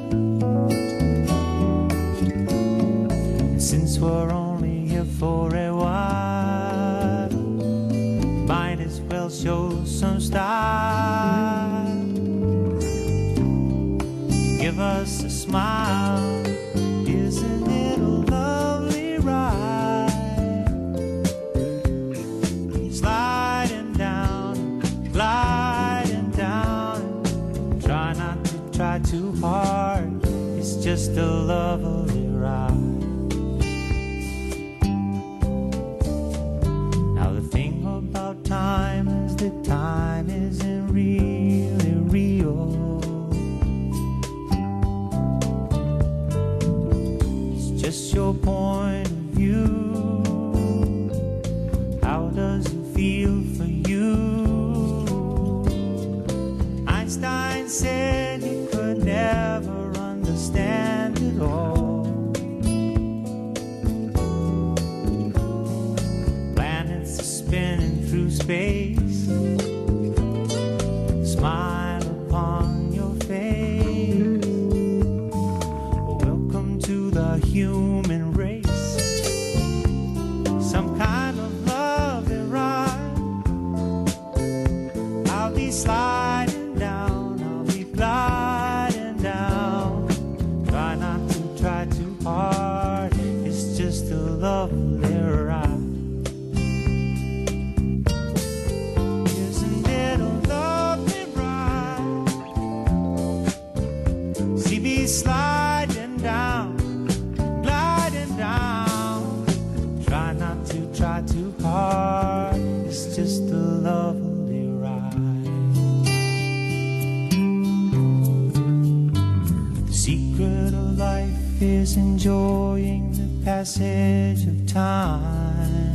And since we're only here for a while, might as well show some style. Give us a smile, isn't it a lovely ride? Sliding down, gliding down. Try not to try too hard, it's just a lovely ride. Now the thing about time is that time isn't really real. Just your point of view. How does it feel for you? Einstein said he could never understand it all. Planets are spinning through space. Smile upon your face. Welcome to the human race. Some kind of love and ride. I'll be sliding down, I'll be gliding down. Try not to try too hard, it's just a lovely ride. Isn't it a lovely ride? See me sliding down, gliding down. Try not to try too hard, it's just a lovely ride. The secret of life is enjoying the passage of time.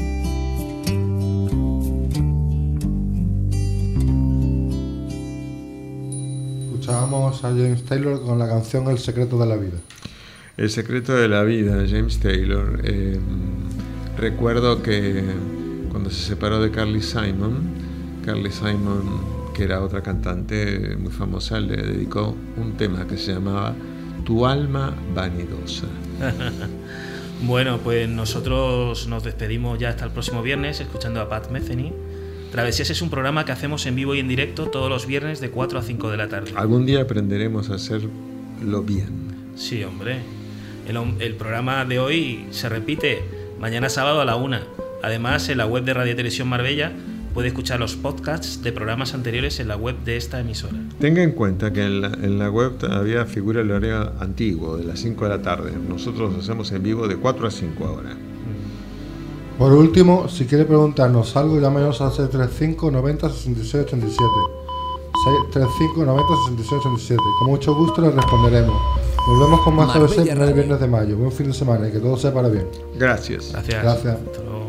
Escuchábamos a James Taylor con la canción El secreto de la vida. El secreto de la vida, James Taylor. Recuerdo que cuando se separó de Carly Simon, que era otra cantante muy famosa, le dedicó un tema que se llamaba Tu alma vanidosa. Bueno, pues nosotros nos despedimos ya hasta el próximo viernes escuchando a Pat Metheny. Travesías es un programa que hacemos en vivo y en directo todos los viernes de 4 a 5 de la tarde. Algún día aprenderemos a hacerlo bien. Sí, hombre. El programa de hoy se repite mañana sábado a la 1. Además, en la web de Radio Televisión Marbella puede escuchar los podcasts de programas anteriores en la web de esta emisora. Tenga en cuenta que en la web todavía figura el horario antiguo, de las 5 de la tarde. Nosotros lo hacemos en vivo de 4 a 5 ahora. Por último, si quiere preguntarnos algo, llámenos al 635 90 66 87. 635 90 66 87. Con mucho gusto les responderemos. Volvemos con más ABC el primer viernes de mayo. Buen fin de semana y que todo sea para bien. Gracias. Gracias. Gracias. Hasta luego.